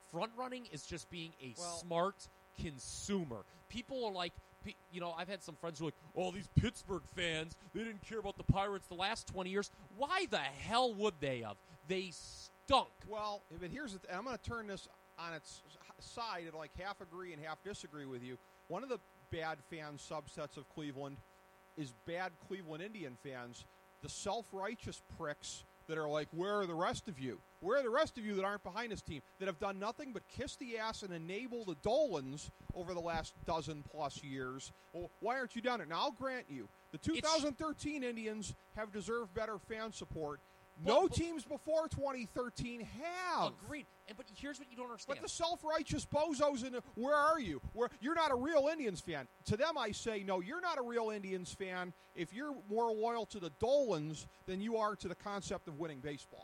front running is just being a smart consumer. People are like, I've had some friends who are like, oh, these Pittsburgh fans, they didn't care about the Pirates the last 20 years. Why the hell would they have? They stunk. Well, but here's the I'm going to turn this on its side and like half agree and half disagree with you. One of the bad fan subsets of Cleveland is bad Cleveland Indian fans, the self-righteous pricks that are like, where are the rest of you? Where are the rest of you that aren't behind this team, that have done nothing but kiss the ass and enable the Dolans over the last dozen-plus years? Well, why aren't you down there? Now, I'll grant you, the 2013 Indians have deserved better fan support. No teams before 2013 have. Agreed. But here's what you don't understand. But the self-righteous bozos, where are you? You're not a real Indians fan. To them, I say, no, you're not a real Indians fan if you're more loyal to the Dolans than you are to the concept of winning baseball.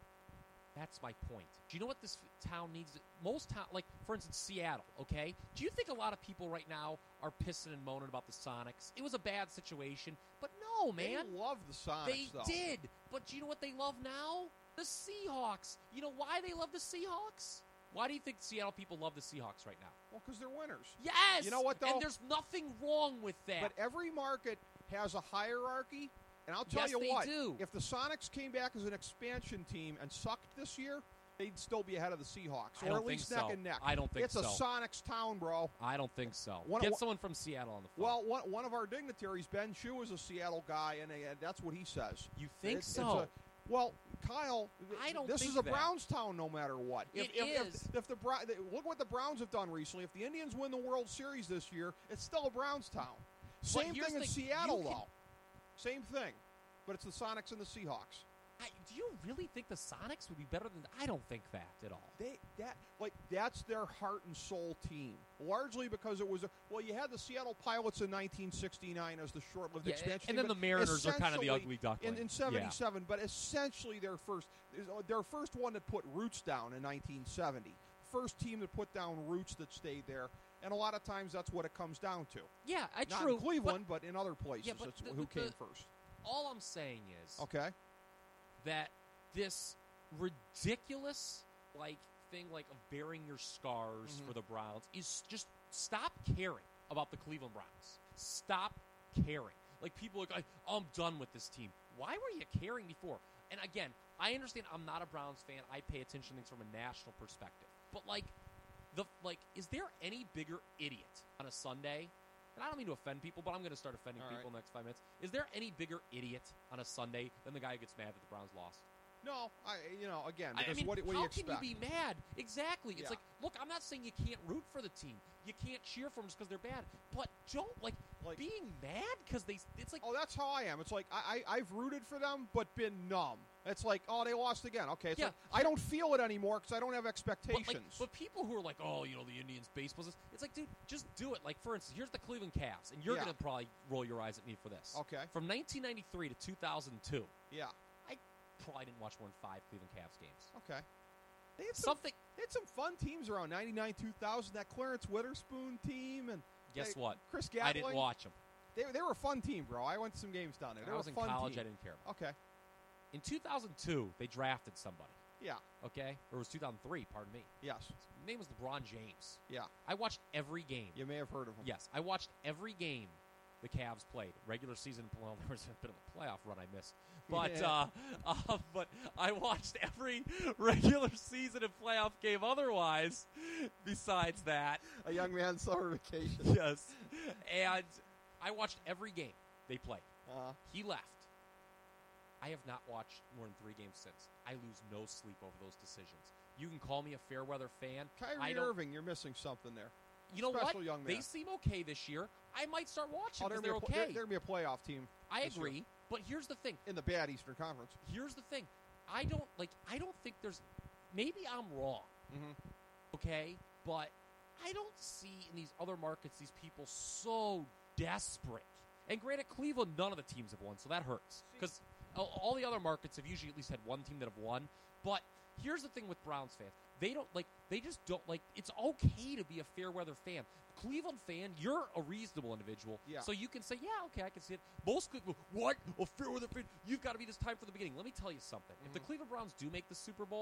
That's my point. Do you know what this town needs? Most town, like, for instance, Seattle, okay? Do you think a lot of people right now are pissing and moaning about the Sonics? It was a bad situation, but no, man. They love the Sonics, They did. But do you know what they love now? The Seahawks. You know why they love the Seahawks? Why do you think Seattle people love the Seahawks right now? Well, because they're winners. Yes! You know what, though? And there's nothing wrong with that. But every market has a hierarchy. And I'll tell you what, if the Sonics came back as an expansion team and sucked this year, they'd still be ahead of the Seahawks, or at least neck and neck. I don't think so. It's a Sonics town, bro. I don't think so. Get someone from Seattle on the phone. Well, one of our dignitaries, Ben Chu, is a Seattle guy, and that's what he says. You think so? Well, Kyle, this is a that. Browns town no matter what. It is. Look what the Browns have done recently. If the Indians win the World Series this year, it's still a Browns town. Same thing in Seattle, though. Same thing. But it's the Sonics and the Seahawks. Do you really think the Sonics would be better than? I don't think that at all. That's their heart and soul team. Largely because it was you had the Seattle Pilots in 1969 as the short-lived expansion, and then the Mariners are kind of the ugly duckling in '77. But essentially, their first one that put roots down in 1970. First team that put down roots that stayed there. And a lot of times that's what it comes down to. Yeah, Not true. in Cleveland, but in other places. That's who came first. All I'm saying is that this ridiculous thing of bearing your scars for the Browns is just stop caring about the Cleveland Browns. Stop caring. People are like, I'm done with this team. Why were you caring before? And again, I understand I'm not a Browns fan. I pay attention to things from a national perspective. But is there any bigger idiot on a Sunday? And I don't mean to offend people, but I'm going to start offending people in the next 5 minutes. Is there any bigger idiot on a Sunday than the guy who gets mad that the Browns lost? No, again, because what do you expect? How can you be mad? Exactly. It's look, I'm not saying you can't root for the team. You can't cheer for them just because they're bad. But don't, being mad because it's like... Oh, that's how I am. It's like, I've rooted for them, but been numb. It's like, oh, they lost again. Okay, it's like, I don't feel it anymore because I don't have expectations. But people who are like, oh, the Indians baseball, it's like, dude, just do it. For instance, here's the Cleveland Cavs, and you're going to probably roll your eyes at me for this. Okay. From 1993 to 2002. Yeah. I probably didn't watch more than 5 Cleveland Cavs games. Okay. They had some fun teams around 99, 2000, that Clarence Witherspoon team. And guess what? Chris Gatling. I didn't watch them. They were a fun team, bro. I went to some games down there. I was in college. I didn't care about Okay. In 2002, they drafted somebody. Yeah. Okay? Or it was 2003, pardon me. Yes. His name was LeBron James. Yeah. I watched every game. You may have heard of him. Yes. I watched every game the Cavs played. Regular season, well, there was a bit of a playoff run I missed. But, but I watched every regular season and playoff game otherwise besides that. A young man's summer vacation. Yes. And I watched every game they played. He left. I have not watched more than 3 games since. I lose no sleep over those decisions. You can call me a fair weather fan. Kyrie Irving, you're missing something there. You know Special what? Young man. They seem okay this year. I might start watching because they're okay. They're going to be a playoff team. I agree, but here's the thing. In the bad Eastern Conference. Here's the thing. I don't think there's... Maybe I'm wrong, okay? But I don't see in these other markets these people so desperate. And granted, Cleveland, none of the teams have won, so that hurts. Because all the other markets have usually at least had one team that have won. But here's the thing with Browns fans. They just don't it's okay to be a fair weather fan. Cleveland fan, you're a reasonable individual. Yeah. So you can say, yeah, okay, I can see it. Most Cleveland, what? A fair weather fan? You've got to be this time from the beginning. Let me tell you something. If the Cleveland Browns do make the Super Bowl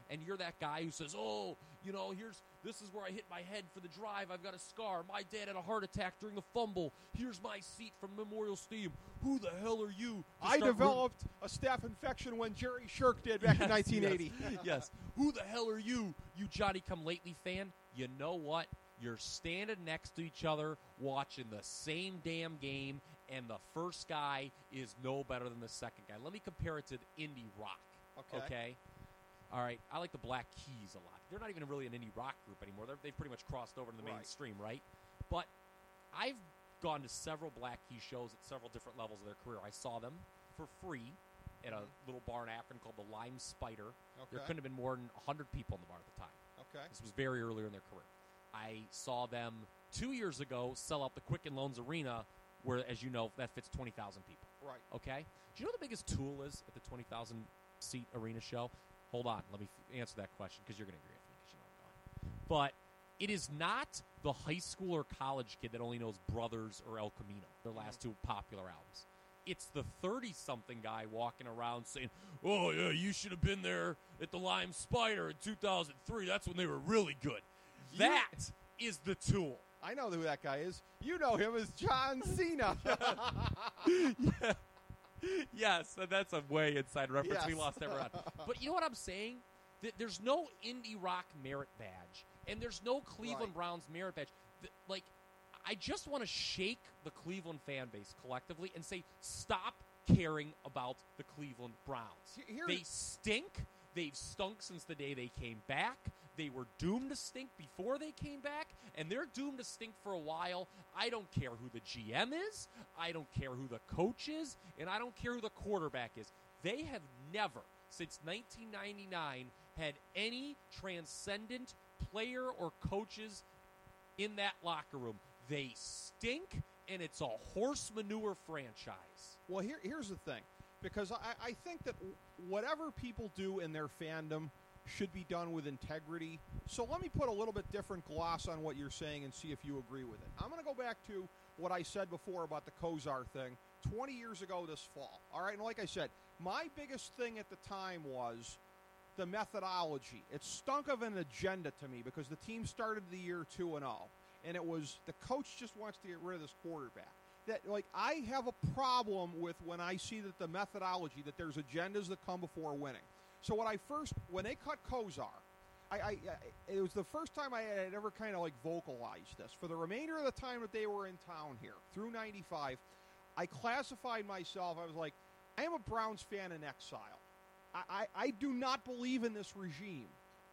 and you're that guy who says, "Oh, this is where I hit my head for the drive. I've got a scar. My dad had a heart attack during the fumble. Here's my seat from Memorial Stadium. Who the hell are you?" I developed a staph infection when Jerry Shirk did back in 1980. Yes. Who the hell are you, you Johnny-come-lately fan? You know what? You're standing next to each other watching the same damn game, and the first guy is no better than the second guy. Let me compare it to the indie rock. Okay? All right, I like the Black Keys a lot. They're not even really an indie rock group anymore. They've pretty much crossed over to the mainstream, right? But I've gone to several Black Keys shows at several different levels of their career. I saw them for free at a little bar in Akron called the Lime Spider. There couldn't have been more than 100 people in the bar at the time. This was very earlier in their career. I saw them 2 years ago sell out the Quicken Loans Arena, where, as you know, that fits 20,000 people. Right. Okay? Do you know what the biggest tool is at the 20,000-seat arena show? Hold on. Let me answer that question, because you're going to agree with me, because you know I'm going. But it is not the high school or college kid that only knows Brothers or El Camino, their last two popular albums. It's the 30-something guy walking around saying, "Oh, yeah, you should have been there at the Lime Spider in 2003. That's when they were really good." That is the tool. I know who that guy is. You know him as John Cena. Yeah. Yes, and that's a way inside reference. Yes. We lost everyone. But you know what I'm saying? There's no indie rock merit badge, and there's no Cleveland Browns merit badge. I just want to shake the Cleveland fan base collectively and say, stop caring about the Cleveland Browns. They stink. They've stunk since the day they came back. They were doomed to stink before they came back, and they're doomed to stink for a while. I don't care who the GM is. I don't care who the coach is, and I don't care who the quarterback is. They have never, since 1999, had any transcendent player or coaches in that locker room. They stink, and it's a horse manure franchise. Well, here's the thing, because I think that whatever people do in their fandom should be done with integrity. So let me put a little bit different gloss on what you're saying and see if you agree with it. I'm going to go back to what I said before about the Kosar thing 20 years ago this fall. All right, and like I said, my biggest thing at the time was the methodology. It stunk of an agenda to me because the team started the year 2-0, and it was the coach just wants to get rid of this quarterback. That, I have a problem with when I see that the methodology, that there's agendas that come before winning. So when they cut Kosar, it was the first time I had ever kind of vocalized this. For the remainder of the time that they were in town here, through 95, I classified myself, I was like, I am a Browns fan in exile. I do not believe in this regime.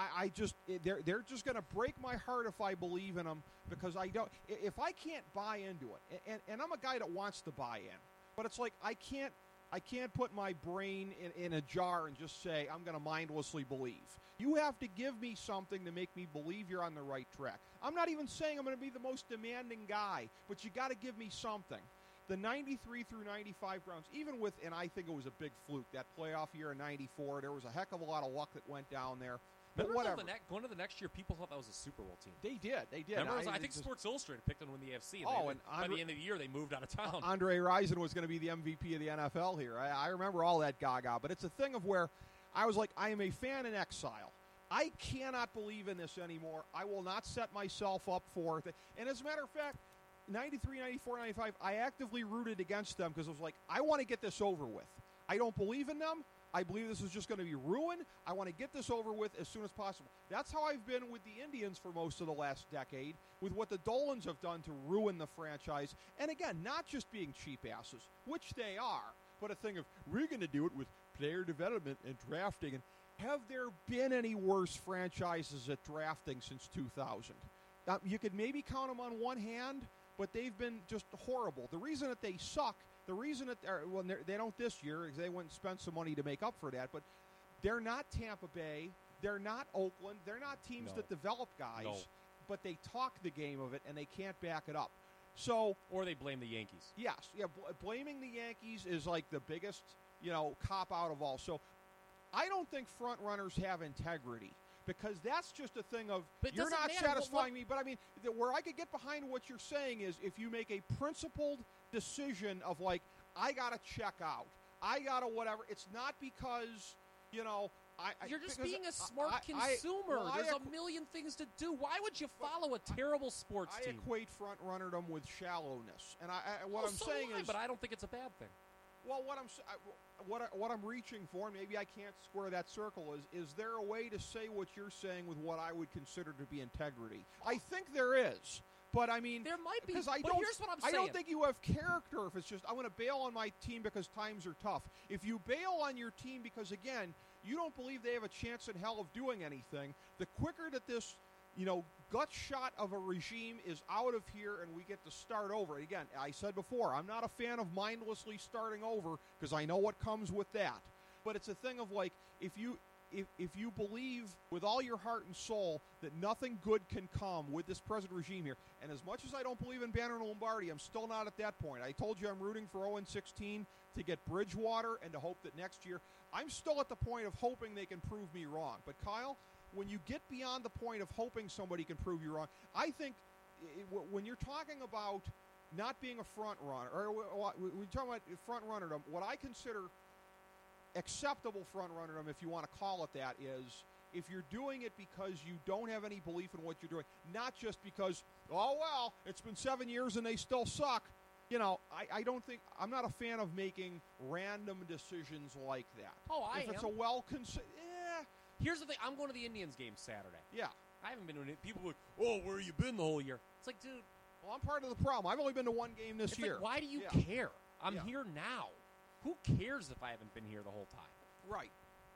They're just going to break my heart if I believe in them, because if I can't buy into it, and I'm a guy that wants to buy in, but it's like I can't put my brain in a jar and just say I'm going to mindlessly believe. You have to give me something to make me believe you're on the right track. I'm not even saying I'm going to be the most demanding guy, but you got to give me something. The 93 through 95 Browns, even with, and I think it was a big fluke, that playoff year in 94, there was a heck of a lot of luck that went down there. But whatever. Going to the next year, people thought that was a Super Bowl team. They did. Remember, I think Sports Illustrated picked them to win the AFC. And by the end of the year, they moved out of town. Andre Rison was going to be the MVP of the NFL here. I remember all that gaga. But it's a thing of where I was like, I am a fan in exile. I cannot believe in this anymore. I will not set myself up for it. And as a matter of fact, 93, 94, 95, I actively rooted against them because I was like, I want to get this over with. I don't believe in them. I believe this is just going to be ruined. I want to get this over with as soon as possible. That's how I've been with the Indians for most of the last decade, with what the Dolans have done to ruin the franchise. And again, not just being cheap asses, which they are, but a thing of, we're going to do it with player development and drafting. And have there been any worse franchises at drafting since 2000? Now, you could maybe count them on one hand, but they've been just horrible. The reason that they suck, the reason that they don't this year, because they went and spent some money to make up for that, but they're not Tampa Bay, they're not Oakland, they're not teams that develop guys, but they talk the game of it and they can't back it up. So, or they blame the Yankees. Yes, blaming the Yankees is like the biggest, cop out of all. So, I don't think front runners have integrity. Because that's just a thing of, you're not satisfying me. But, I mean, where I could get behind what you're saying is if you make a principled decision of, I got to check out. I got to whatever. It's not because, You're just being a smart consumer. There's a million things to do. Why would you follow a terrible sports team? I equate front-runnerdom with shallowness. And but I don't think it's a bad thing. Well, what I'm reaching for, and maybe I can't square that circle, is there a way to say what you're saying with what I would consider to be integrity? I think there is. But, I mean, there might be. Here's what I'm saying. I don't think you have character if it's just, I'm going to bail on my team because times are tough. If you bail on your team because, again, you don't believe they have a chance in hell of doing anything, the quicker that this, gut shot of a regime is out of here and we get to start over. And again, I said before, I'm not a fan of mindlessly starting over because I know what comes with that. But it's a thing of like, if you believe with all your heart and soul that nothing good can come with this present regime here, and as much as I don't believe in Banner and Lombardi, I'm still not at that point. I told you I'm rooting for 0-16 to get Bridgewater and to hope that next year, I'm still at the point of hoping they can prove me wrong. But Kyle, when you get beyond the point of hoping somebody can prove you wrong, I think when you're talking about not being a front runner, or when you're talking about front runnerdom, what I consider acceptable front runnerdom, if you want to call it that, is if you're doing it because you don't have any belief in what you're doing, not just because, it's been 7 years and they still suck. I don't think, I'm not a fan of making random decisions like that. If it's a Here's the thing, I'm going to the Indians game Saturday. Yeah. I haven't been to it. People are like, where have you been the whole year? It's like, dude. Well, I'm part of the problem. I've only been to one game this year. Like, why do you care? I'm here now. Who cares if I haven't been here the whole time? Right.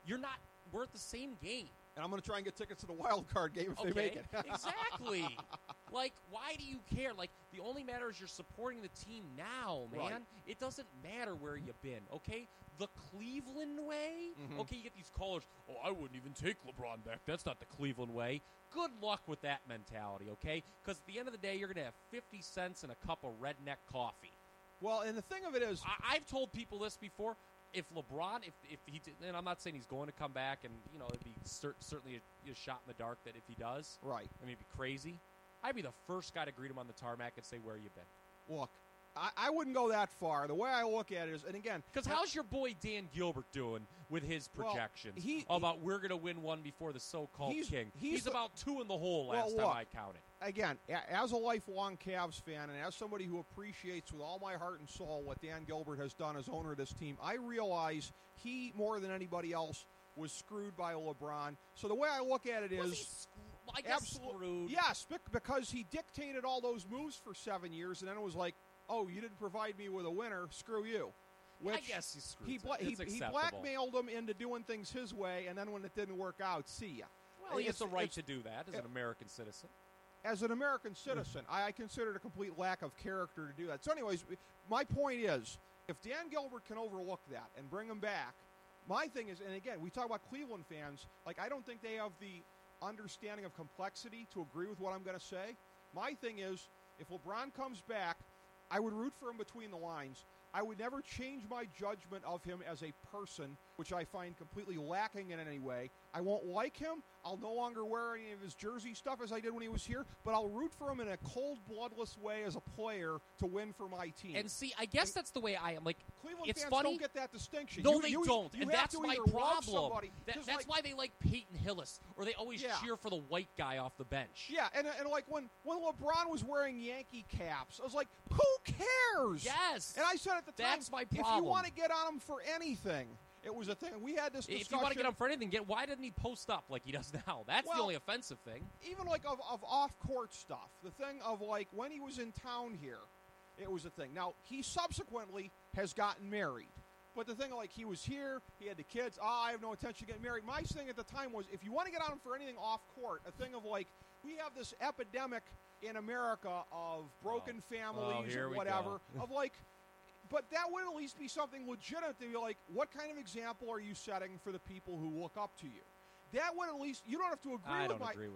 We're at the same game. And I'm going to try and get tickets to the wild card game if they make it. Exactly. Like, why do you care? Like, the only matter is you're supporting the team now, man. Right. It doesn't matter where you've been, okay? The Cleveland way? Mm-hmm. Okay, you get these callers, I wouldn't even take LeBron back. That's not the Cleveland way. Good luck with that mentality, okay? Because at the end of the day, you're going to have 50 cents and a cup of redneck coffee. Well, and the thing of it is, I've told people this before. If LeBron, if he did, and I'm not saying he's going to come back, and it'd be certainly a shot in the dark that if he does, right? I mean, it'd be crazy. I'd be the first guy to greet him on the tarmac and say, "Where you been?" Look, I wouldn't go that far. The way I look at it is, and again, because how's your boy Dan Gilbert doing with his projections about we're going to win one before the so-called king? He's about 2 in the hole last time I counted. Again, as a lifelong Cavs fan and as somebody who appreciates with all my heart and soul what Dan Gilbert has done as owner of this team, I realize he, more than anybody else, was screwed by LeBron. So the way I look at it is, I guess screwed. Yes, because he dictated all those moves for 7 years, and then it was like, you didn't provide me with a winner, screw you. Which I guess he screwed he blackmailed him into doing things his way, and then when it didn't work out, see ya. Well, he has the right to do that as an American citizen. As an American citizen, I consider it a complete lack of character to do that. So anyways, my point is, if Dan Gilbert can overlook that and bring him back, my thing is, and again, we talk about Cleveland fans, like I don't think they have the understanding of complexity to agree with what I'm going to say. My thing is, if LeBron comes back, I would root for him between the lines. I would never change my judgment of him as a person, which I find completely lacking in any way. I won't like him. I'll no longer wear any of his jersey stuff as I did when he was here, but I'll root for him in a cold, bloodless way as a player to win for my team. And see, I guess that's the way I am. Like, Cleveland it's fans funny. Don't get that distinction. No, they don't, and that's my problem. That's why they like Peyton Hillis, or they always cheer for the white guy off the bench. Yeah, and like when LeBron was wearing Yankee caps, I was like, who cares? Yes. And I said at the time, that's my problem. If you want to get on him for anything, it was a thing. We had this discussion. If you want to get him for anything, why didn't he post up like he does now? That's the only offensive thing. Even like of off-court stuff. The thing of like when he was in town here, it was a thing. Now, he subsequently has gotten married. But the thing, like, he was here, he had the kids, I have no intention of getting married. My thing at the time was, if you want to get on him for anything off-court, a thing of, like, we have this epidemic in America of broken families or whatever, of, like, but that would at least be something legitimate to be like, what kind of example are you setting for the people who look up to you? That would at least, you don't have to agree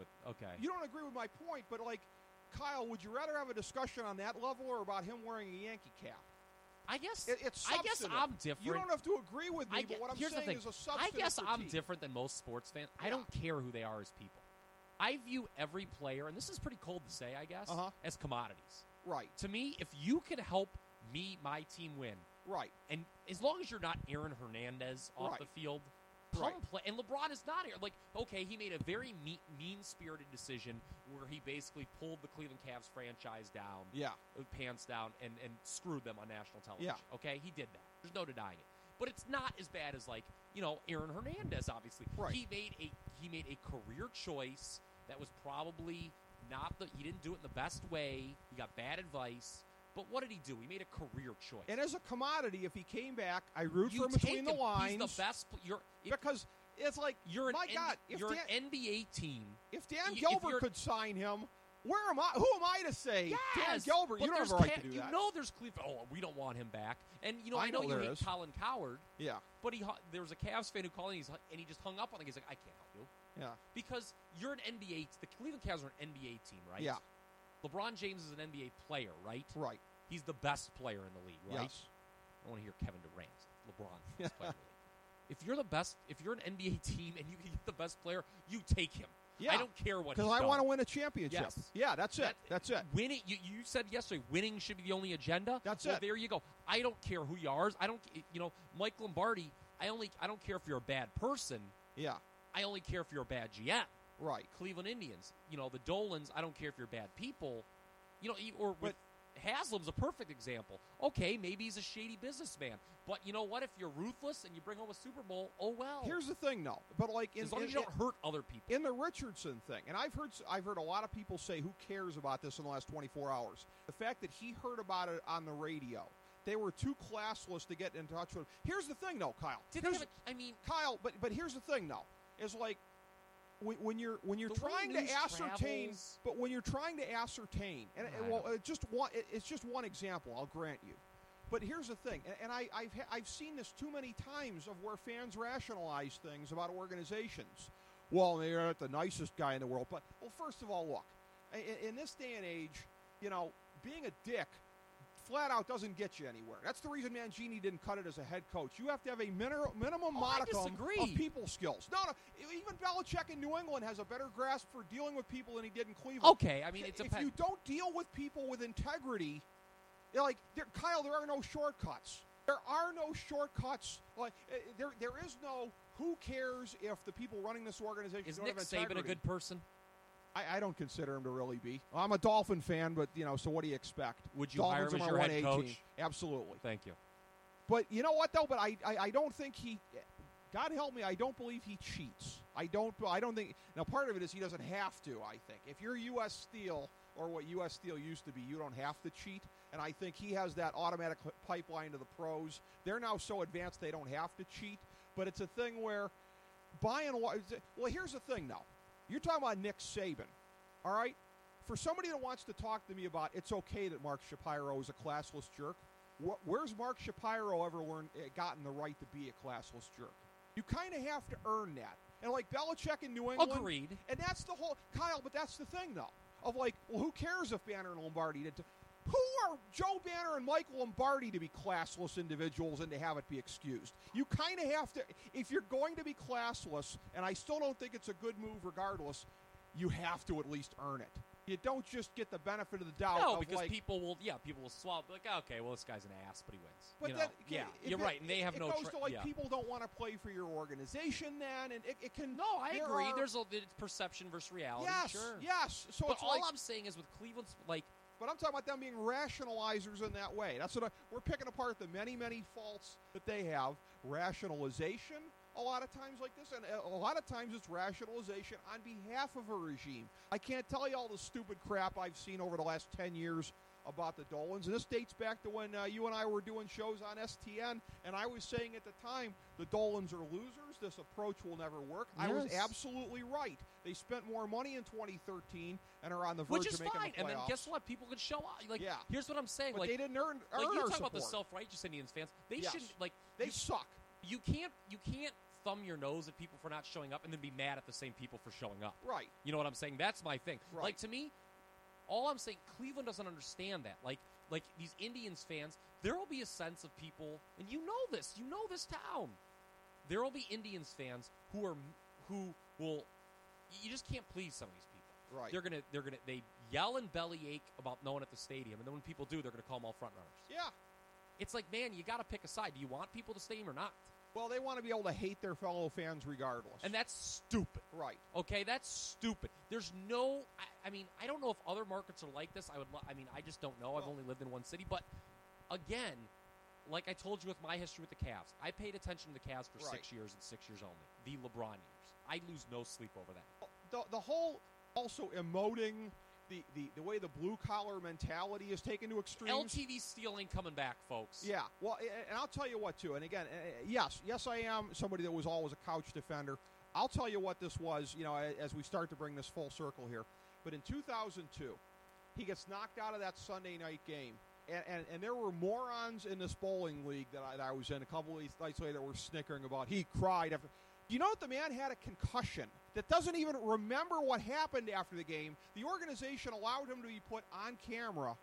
You don't agree with my point, but, like, Kyle, would you rather have a discussion on that level or about him wearing a Yankee cap? I guess I'm different. You don't have to agree with me, but what I'm saying is a substantive I guess I'm critique. different than most sports fans. I don't care who they are as people. I view every player, and this is pretty cold to say, I guess, as commodities. Right. To me, if you could help my team win, right, and as long as you're not Aaron Hernandez off the field, Come Right. play. And LeBron is not here. Like, okay, he made a very mean-spirited decision where he basically pulled the Cleveland Cavs franchise down, Yeah. pants down, and screwed them on national television. Yeah. Okay, he did that. There's no denying it. But it's not as bad as, like, Aaron Hernandez, obviously. Right. He made a career choice that was probably he didn't do it in the best way. He got bad advice. But what did he do? He made a career choice. And as a commodity, if he came back, I root You for him take between the him. lines. He's the best. Because it's like, You're an my God, if you're Dan, an NBA team. if Dan if Gilbert you're- could sign him, who am I to say? Dan Yes, Gilbert, but you don't have there's a right to do that. You know there's Cleveland. Oh, we don't want him back. And, I I know know you there hate is. Colin Coward, Yeah, but there was a Cavs fan who called and he just hung up on it. He's like, I can't help you. yeah, Because you're an NBA. The Cleveland Cavs are an NBA team, right? yeah, LeBron James is an NBA player, right? right. He's the best player in the league, right? Yes. I want to hear Kevin Durant. LeBron, the best player in the league. If you're the best, if you're an NBA team and you can get the best player, you take him. Yeah. I don't care what. Because I want to win a championship. Yes. Yeah, that's it. That's it. Winning. You said yesterday, winning should be the only agenda. That's well, it. There you go. I don't care who you are. I don't. Mike Lombardi. I don't care if you're a bad person. Yeah, I only care if you're a bad GM. right. Cleveland Indians. The Dolans. I don't care if you're bad people. Or with Haslam's a perfect example. Okay, maybe he's a shady businessman, but you know what? If you're ruthless and you bring home a Super Bowl, oh well. Here's the thing, though. But like, as long as you don't hurt other people. in the Richardson thing, and I've heard a lot of people say, "Who cares about this?" in the last 24 hours. The fact that he heard about it on the radio, they were too classless to get in touch with him. Here's the thing, though, Kyle. Kyle, but here's the thing, though, is like when you're The trying way to news ascertain, travels- but when you're trying to ascertain, and it's just one example, I'll grant you. But here's the thing, and I've seen this too many times of where fans rationalize things about organizations. Well, they're not the nicest guy in the world, but first of all, look, in this day and age, being a dick flat out doesn't get you anywhere. That's the reason Mangini didn't cut it as a head coach. You have to have a minimum modicum of people skills. No, even Belichick in New England has a better grasp for dealing with people than he did in Cleveland. Okay, I mean, it depends. If you don't deal with people with integrity, Kyle, there are no shortcuts. There are no shortcuts. Like there is no. Who cares if the people running this organization Is don't Nick have Saban integrity? a good person? I don't consider him to really be. I'm a Dolphin fan, but so what do you expect? Would you Dolphins hire him are as my your head 1A coach? team. Absolutely. Thank you. But you know what though? But I don't think he. God help me, I don't believe he cheats. I don't think. Now part of it is he doesn't have to. I think if you're U.S. Steel or what U.S. Steel used to be, you don't have to cheat. And I think he has that automatic pipeline to the pros. They're now so advanced they don't have to cheat. But it's a thing where, by and large, well, here's the thing though. You're talking about Nick Saban. All right? For somebody that wants to talk to me about it's okay that Mark Shapiro is a classless jerk, where's Mark Shapiro ever gotten the right to be a classless jerk? You kind of have to earn that. And like Belichick in New England. Agreed. And that's the whole, Kyle, but that's the thing, though. Of like, well, who cares if Banner and Lombardi did? Who are Joe Banner and Mike Lombardi to be classless individuals and to have it be excused? You kind of have to, if you're going to be classless, and I still don't think it's a good move regardless, you have to at least earn it. You don't just get the benefit of the doubt. No, of because like, people will swallow. Like, okay, well, this guy's an ass, but he wins. But You then, know? Yeah, if you're right, and they have it no. goes to like yeah. people don't want to play for your organization. Then, and it can. No, I there agree. are- There's it's perception versus reality. yes, Sure. yes. So But it's all like, I'm saying is with Cleveland's like. but I'm talking about them being rationalizers in that way. That's what we're picking apart the many, many faults that they have. Rationalization, a lot of times like this, and a lot of times it's rationalization on behalf of a regime. I can't tell you all the stupid crap I've seen over the last 10 years about the Dolans, and this dates back to when you and I were doing shows on STN, and I was saying at the time, the Dolans are losers, this approach will never work. I was Yes. absolutely right. They spent more money in 2013 and are on the verge Which is of making fine, the and then playoffs. guess what? People can show up. Like, Yeah. here's what I'm saying. But like, they didn't earn like our you talk support. about the self-righteous Indians fans. They Yes. shouldn't like. They suck. You can't thumb your nose at people for not showing up and then be mad at the same people for showing up. Right. You know what I'm saying? That's my thing. Right. Like, to me, all I'm saying, Cleveland doesn't understand that. Like these Indians fans, there will be a sense of people, and you know this town. There will be Indians fans who will. You just can't please some of these people. Right. They yell and bellyache about no one at the stadium, and then when people do, they're gonna call them all front runners. Yeah. It's like, man, you got to pick a side. Do you want people to stadium or not? Well, they want to be able to hate their fellow fans regardless. And that's stupid. Right. Okay, that's stupid. There's no, I mean, I don't know if other markets are like this. I just don't know. I've only lived in one city. But, again, like I told you with my history with the Cavs, I paid attention to the Cavs for 6 years and 6 years only. The LeBron years. I lose no sleep over that. The whole also emoting, the way the blue-collar mentality is taken to extremes. LTV steal ain't coming back, folks. Yeah, well, and I'll tell you what, too. And again, yes, I am somebody that was always a couch defender. I'll tell you what this was, as we start to bring this full circle here. But in 2002, he gets knocked out of that Sunday night game. And there were morons in this bowling league that I was in a couple of nights later that were snickering about. He cried. Do you know that the man had a concussion that doesn't even remember what happened after the game? The organization allowed him to be put on camera.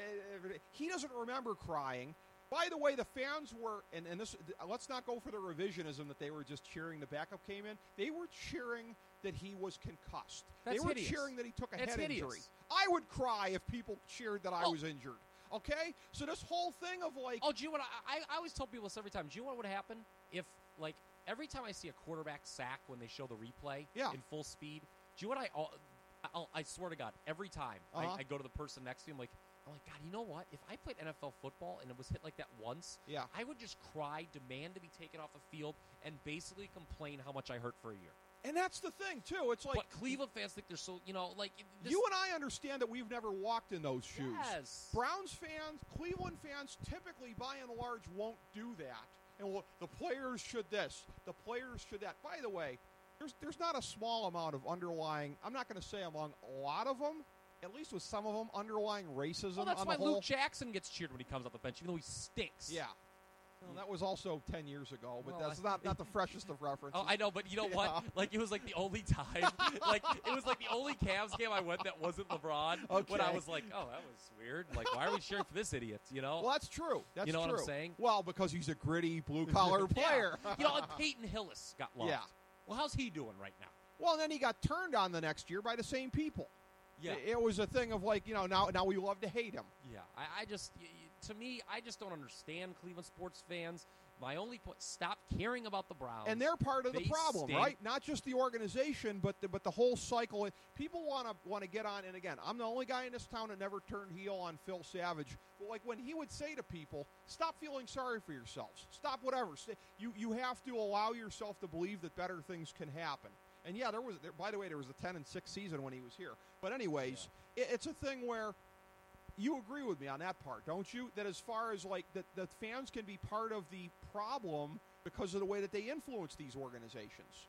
He doesn't remember crying. By the way, the fans were, and this, let's not go for the revisionism that they were just cheering the backup came in. They were cheering that he was concussed. That's they were hideous. cheering that he took a That's head hideous. injury. I would cry if people cheered that I was injured. Okay? So this whole thing of like... Oh, do you know what? I always tell people this every time. Do you know what would happen if, like, every time I see a quarterback sack when they show the replay in full speed, do you know what I swear to God, every time I go to the person next to me, I'm like, God, you know what? If I played NFL football and it was hit like that once, I would just cry, demand to be taken off the field, and basically complain how much I hurt for a year. And that's the thing, too. It's like... But Cleveland fans think they're so, like... You and I understand that we've never walked in those shoes. Yes. Browns fans, Cleveland fans, typically, by and large, won't do that. And the players should this, the players should that. By the way, there's not a small amount of underlying, I'm not going to say among a lot of them, at least with some of them, underlying racism. Well, that's on why the whole. Luke Jackson gets cheered when he comes off the bench, even though he stinks. Yeah. Well, that was also 10 years ago, but Well, that's not the freshest of references. Oh, I know, but you know what? Like, it was like the only time, it was like the only Cavs game I went that wasn't LeBron. When I was like, oh, that was weird. Like, why are we cheering for this idiot? Well, that's true. That's you know true. what I'm saying? Well, because he's a gritty blue-collar player. And Peyton Hillis got loved. Yeah. Well, how's he doing right now? Well, and then he got turned on the next year by the same people. Yeah. It was a thing of like, now we love to hate him. Yeah. I just, to me, I just don't understand Cleveland sports fans. My only point: stop caring about the Browns. And they're part of the problem, stink. right? Not just the organization, but the whole cycle. People want to get on. And again, I'm the only guy in this town that never turned heel on Phil Savage. But like when he would say to people, "Stop feeling sorry for yourselves. Stop whatever. You have to allow yourself to believe that better things can happen." And yeah, by the way, there was a 10-6 season when he was here. But anyways, it's a thing where. You agree with me on that part, don't you? That as far as like that fans can be part of the problem because of the way that they influence these organizations.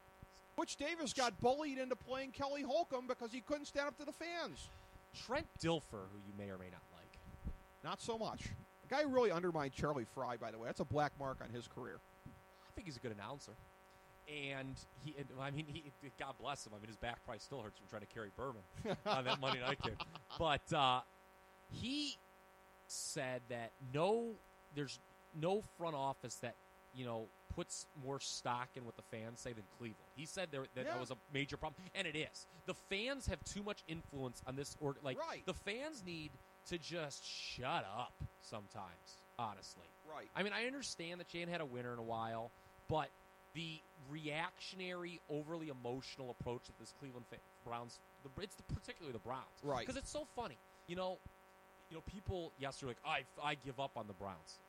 Butch Davis got bullied into playing Kelly Holcomb because he couldn't stand up to the fans. Trent Dilfer, who you may or may not like. Not so much. The guy really undermined Charlie Fry, by the way. That's a black mark on his career. I think he's a good announcer. And God bless him. I mean, his back probably still hurts from trying to carry Berman on that Monday night game. But he said that there's no front office that, puts more stock in what the fans say than Cleveland. He said that was a major problem, and it is. The fans have too much influence on this. The fans need to just shut up sometimes, honestly. Right. I mean, I understand that Jan had a winner in a while, but the reactionary, overly emotional approach that this Cleveland Browns, particularly the Browns. Right. Because it's so funny. People yesterday were like, I give up on the Browns.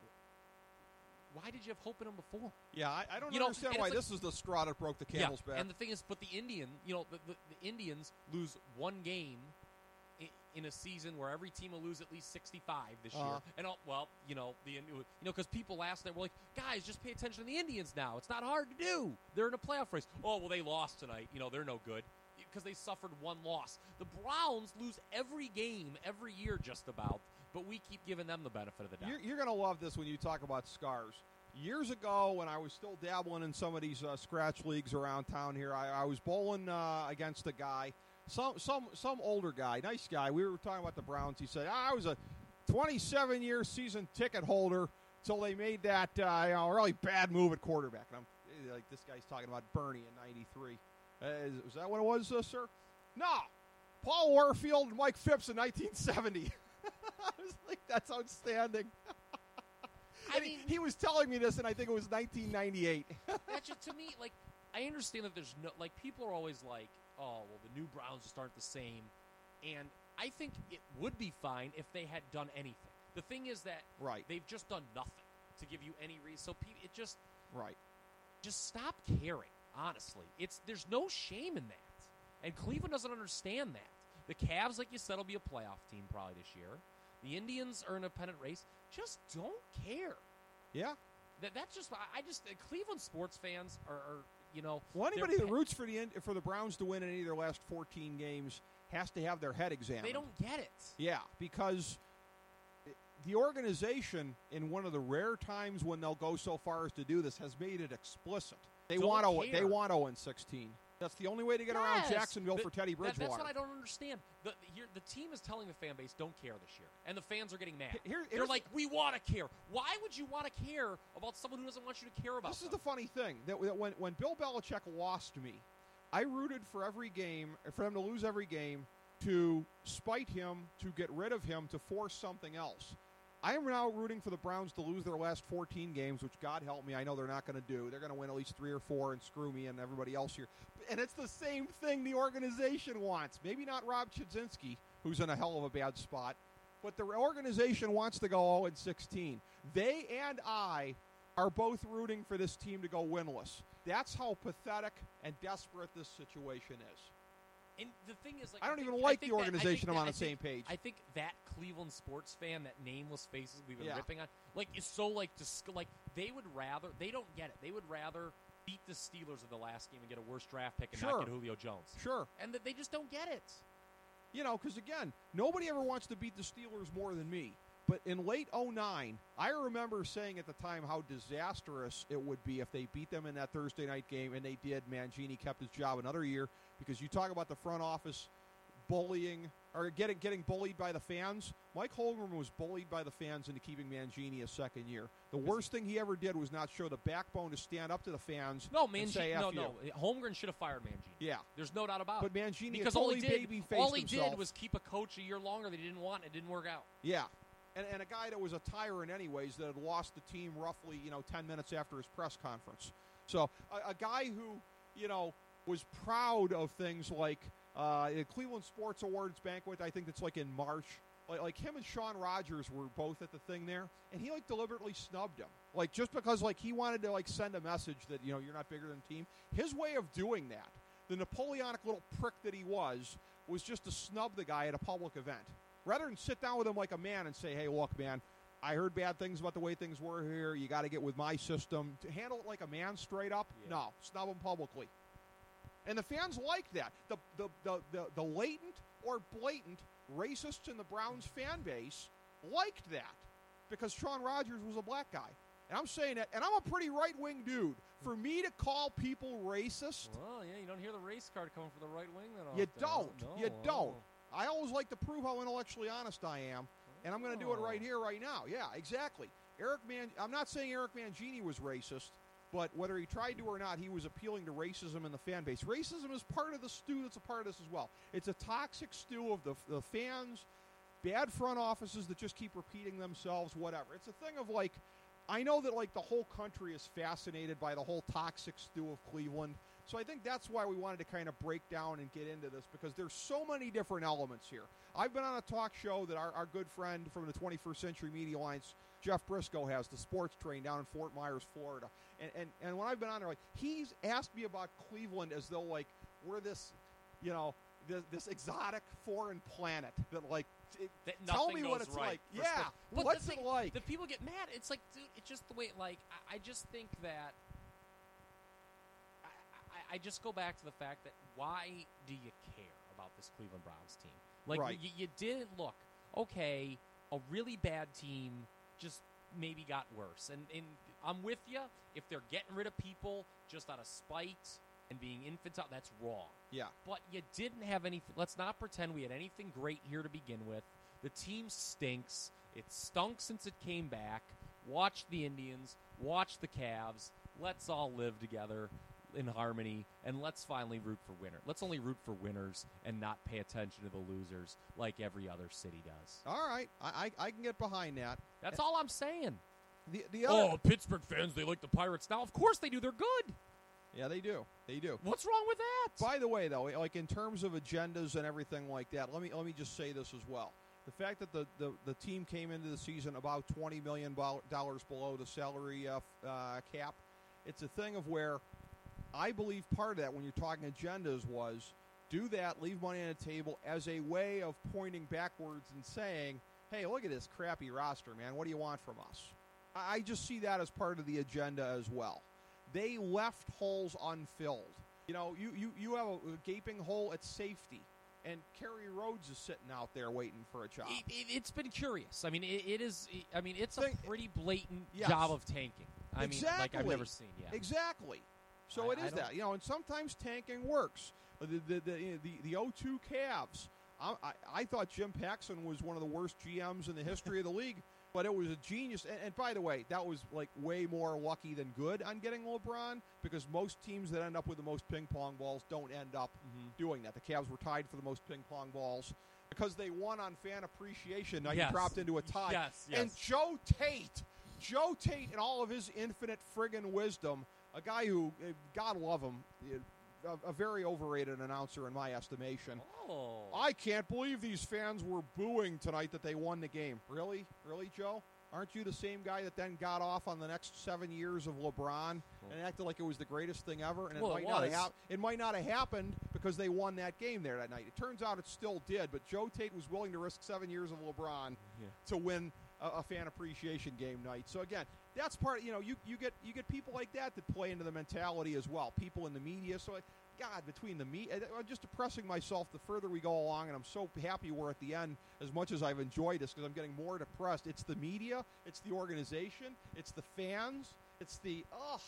Why did you have hope in them before? Yeah, I don't understand why this is the straw that broke the camel's back. And the thing is, but the the Indians lose one game in a season where every team will lose at least 65 this year. And because people last night were like, guys, just pay attention to the Indians now. It's not hard to do. They're in a playoff race. Oh, well, they lost tonight. They're no good. Because they suffered one loss. The Browns lose every game, every year just about, but we keep giving them the benefit of the doubt. You're going to love this when you talk about scars. Years ago, when I was still dabbling in some of these scratch leagues around town here, I was bowling against a guy, some older guy, nice guy. We were talking about the Browns. He said, I was a 27-year season ticket holder until they made that really bad move at quarterback. And I'm like, this guy's talking about Bernie in '93. Was that what it was, sir? No. Paul Warfield and Mike Phipps in 1970. I was like, that's outstanding. he was telling me this, and I think it was 1998. That's just, to me, like, I understand that there's no, like, people are always like, oh, well, the new Browns just aren't the same. And I think it would be fine if they had done anything. The thing is that they've just done nothing to give you any reason. So it just just stop caring. Honestly, there's no shame in that, and Cleveland doesn't understand that. The Cavs, like you said, will be a playoff team probably this year. The Indians are in a pennant race. Just don't care. Yeah, that's just Cleveland sports fans are Well, anybody that roots for the Browns to win in any of their last 14 games has to have their head examined. They don't get it. Yeah, because the organization, in one of the rare times when they'll go so far as to do this, has made it explicit. They want 0-16. That's the only way to get around Jacksonville for Teddy Bridgewater. That's what I don't understand. The team is telling the fan base, don't care this year. And the fans are getting mad. They're like, we want to care. Why would you want to care about someone who doesn't want you to care about This is the funny thing. That when Bill Belichick lost me, I rooted for every game, for them to lose every game, to spite him, to get rid of him, to force something else. I am now rooting for the Browns to lose their last 14 games, which, God help me, I know they're not going to do. They're going to win at least 3 or 4 and screw me and everybody else here. And it's the same thing the organization wants. Maybe not Rob Chudzinski, who's in a hell of a bad spot, but the organization wants to go 0-16. They and I are both rooting for this team to go winless. That's how pathetic and desperate this situation is. And the thing is, like, I don't even like the organization. I'm on the same page. I think that Cleveland sports fan, that nameless faces we've been ripping on, like, is so like they would rather, they don't get it. They would rather beat the Steelers in the last game and get a worse draft pick and not get Julio Jones. Sure. And they just don't get it. You know, because again, nobody ever wants to beat the Steelers more than me. But in late 2009, I remember saying at the time how disastrous it would be if they beat them in that Thursday night game, and they did. Mangini kept his job another year, because you talk about the front office bullying or getting bullied by the fans. Mike Holmgren was bullied by the fans into keeping Mangini a second year. The worst thing he ever did was not show the backbone to stand up to the fans. And say F you. Holmgren should have fired Mangini. Yeah, there's no doubt about it. But Mangini, because all he did was keep a coach a year longer. They didn't want it. It didn't work out. Yeah. And a guy that was a tyrant anyways, that had lost the team roughly, 10 minutes after his press conference. So a guy who, was proud of things like the Cleveland Sports Awards banquet, I think that's like in March. Like him and Sean Rogers were both at the thing there, and he deliberately snubbed him. Just because he wanted to send a message that, you're not bigger than the team. His way of doing that, the Napoleonic little prick that he was just to snub the guy at a public event. Rather than sit down with him like a man and say, hey, look, man, I heard bad things about the way things were here. You got to get with my system. To handle it like a man straight up, no, snub him publicly. And the fans like that. The latent or blatant racists in the Browns fan base liked that, because Sean Rogers was a black guy. And I'm saying that, and I'm a pretty right-wing dude. For me to call people racist... Well, yeah, you don't hear the race card coming from the right wing that often. You don't. No, You don't. I always like to prove how intellectually honest I am, and I'm going to do it right here, right now. Yeah, exactly. I'm not saying Eric Mangini was racist, but whether he tried to or not, he was appealing to racism in the fan base. Racism is part of the stew that's a part of this as well. It's a toxic stew of the fans, bad front offices that just keep repeating themselves, whatever. It's a thing of I know that the whole country is fascinated by the whole toxic stew of Cleveland. So I think that's why we wanted to kind of break down and get into this, because there's so many different elements here. I've been on a talk show that our good friend from the 21st Century Media Alliance, Jeff Briscoe, has, the Sports Train, down in Fort Myers, Florida. And when I've been on there, he's asked me about Cleveland as though we're this, this exotic foreign planet that tell me what it's like. Yeah, but what's it like? The people get mad. It's dude, it's just the way. I just think that. I just go back to the fact that why do you care about this Cleveland Browns team? You didn't look. Okay, a really bad team just maybe got worse. And I'm with you. If they're getting rid of people just out of spite and being infantile, that's wrong. Yeah. But you didn't have anything. Let's not pretend we had anything great here to begin with. The team stinks. It stunk since it came back. Watch the Indians. Watch the Cavs. Let's all live together in harmony, and let's finally root for winners. Let's only root for winners and not pay attention to the losers like every other city does. All right. I can get behind that. That's all I'm saying. The other, Pittsburgh fans, they like the Pirates now. Of course they do. They're good. yeah, they do. They do. What's wrong with that? By the way, though, like in terms of agendas and everything like that, let me just say this as well. The fact that the team came into the season about $20 million below the salary cap, it's a thing of where I believe part of that, when you're talking agendas, was do that, leave money on the table as a way of pointing backwards and saying, hey, look at this crappy roster, man. What do you want from us? I just see that as part of the agenda as well. They left holes unfilled. You know, you have a gaping hole at safety, and Kerry Rhodes is sitting out there waiting for a job. It's been curious. I mean, it is. I mean, it's a pretty blatant Yes. job of tanking. I Exactly. mean, like I've never seen. Yeah. Exactly. So it is that. You know, and sometimes tanking works. The 0-2 Cavs. I thought Jim Paxson was one of the worst GMs in the history of the league, but it was a genius. And by the way, that was like way more lucky than good on getting LeBron, because most teams that end up with the most ping pong balls don't end up doing that. The Cavs were tied for the most ping pong balls because they won on fan appreciation. Now Yes. you dropped into a tie. Yes. And Joe Tate, in all of his infinite friggin' wisdom, a guy who, God love him, a very overrated announcer in my estimation. Oh. I can't believe these fans were booing tonight that they won the game. Really? Really, Joe? Aren't you the same guy that then got off on the next 7 years of LeBron and acted like it was the greatest thing ever? And Well, it might not have happened because they won that game there that night. It turns out it still did, but Joe Tate was willing to risk 7 years of LeBron to win a fan appreciation game night. So again, that's part. You know, you get people like that play into the mentality as well. People in the media. So, God, between the media, I'm just depressing myself the further we go along, and I'm so happy we're at the end. As much as I've enjoyed this, because I'm getting more depressed. It's the media, it's the organization, it's the fans, it's the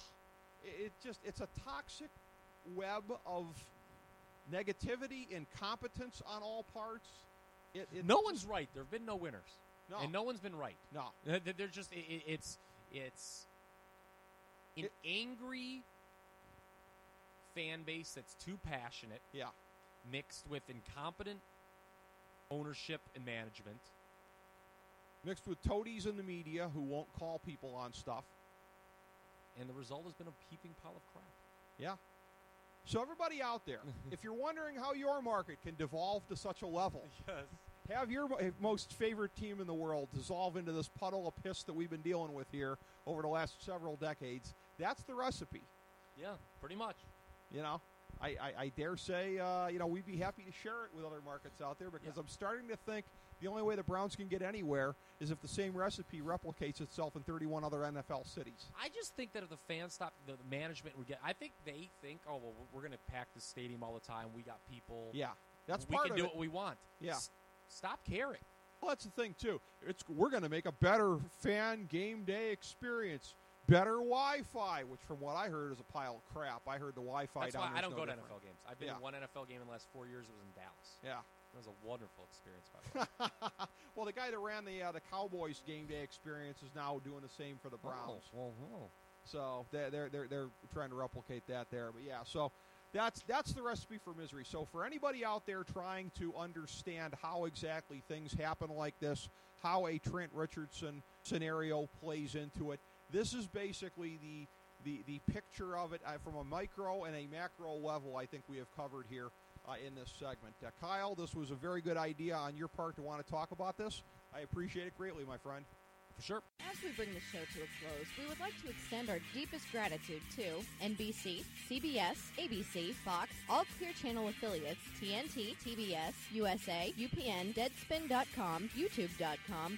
it's a toxic web of negativity, incompetence on all parts. No one's right. There have been no winners. No. And no one's been right. No. They're just it's an angry fan base that's too passionate. Yeah. Mixed with incompetent ownership and management. Mixed with toadies in the media who won't call people on stuff. And the result has been a heaping pile of crap. Yeah. So everybody out there, if you're wondering how your market can devolve to such a level, Yes. have your most favorite team in the world dissolve into this puddle of piss that we've been dealing with here over the last several decades. That's the recipe. Yeah, pretty much. You know, I dare say, we'd be happy to share it with other markets out there, because I'm starting to think the only way the Browns can get anywhere is if the same recipe replicates itself in 31 other NFL cities. I just think that if the fans stop, the management would get. I think they think, oh well, we're going to pack the stadium all the time. We got people. Yeah, that's we part can of do it. what we want. Yeah. Stop caring. Well, that's the thing too. We're going to make a better fan game day experience. Better Wi-Fi, which from what I heard is a pile of crap. I heard the Wi-Fi That's down why there I is don't no go to different. NFL games. I've been in one NFL game in the last 4 years. It was in Dallas. Yeah. It was a wonderful experience, by the way. Well, the guy that ran the Cowboys game day experience is now doing the same for the Browns. So they're trying to replicate that there. But yeah, so that's the recipe for misery. So for anybody out there trying to understand how exactly things happen like this, how a Trent Richardson scenario plays into it, this is basically the picture of it from a micro and a macro level. I think we have covered here in this segment. Kyle, this was a very good idea on your part to want to talk about this. I appreciate it greatly, my friend. For sure. As we bring the show to a close, we would like to extend our deepest gratitude to NBC, CBS, ABC, Fox, all Clear Channel affiliates, TNT, TBS, USA, UPN, Deadspin.com, YouTube.com,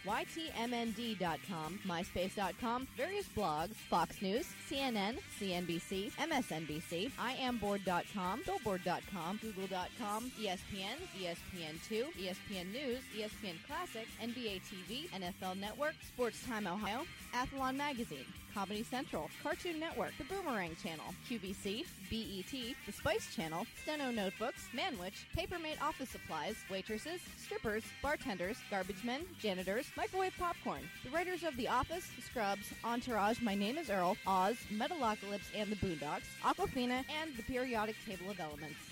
YTMND.com, MySpace.com, various blogs, Fox News, CNN, CNBC, MSNBC, IamBoard.com, Billboard.com, Google.com, ESPN, ESPN2, ESPN News, ESPN Classic, NBA TV, NFL Network, Sports Time Ohio, Athlon Magazine, Comedy Central, Cartoon Network, The Boomerang Channel, QVC, BET, The Spice Channel, Steno Notebooks, Manwich, Papermate Office Supplies, waitresses, strippers, bartenders, garbage men, janitors, microwave popcorn, the writers of The Office, Scrubs, Entourage, My Name is Earl, Oz, Metalocalypse and the Boondocks, Aquafina, and the Periodic Table of Elements.